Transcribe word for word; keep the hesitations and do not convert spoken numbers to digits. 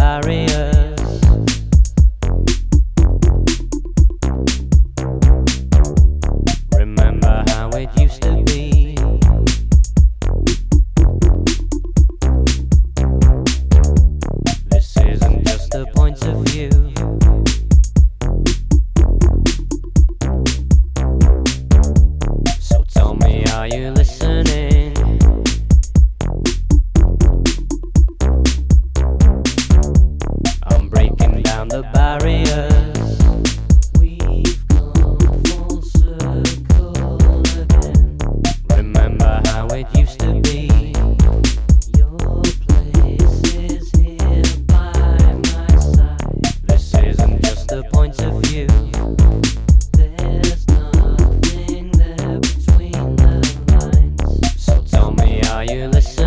barriers. Remember how it used to be. This isn't just a point of view. So tell me, are you listening? I'm breaking down the barriers. We've come full circle again. Remember how it used to be. Your place is here by my side. This isn't just a point of view. There's nothing there between the lines. So tell me, are you listening?